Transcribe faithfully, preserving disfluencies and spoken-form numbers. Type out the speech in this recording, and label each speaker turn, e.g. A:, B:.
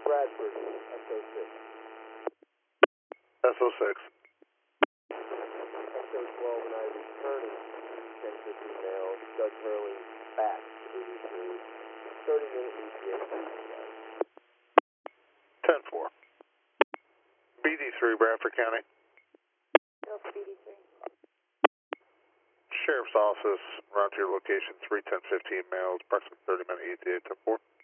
A: Bradford, S O six.
B: S O six.
A: Echo twelve and I returning ten fifteen mail. Doug Hurley back to B D three. thirty minute E T A.
B: ten four. B D three, Bradford County.
C: Delta B D three.
B: Sheriff's Office, around to your location, three ten fifteen mails, approximately thirty minute E T A, ten four.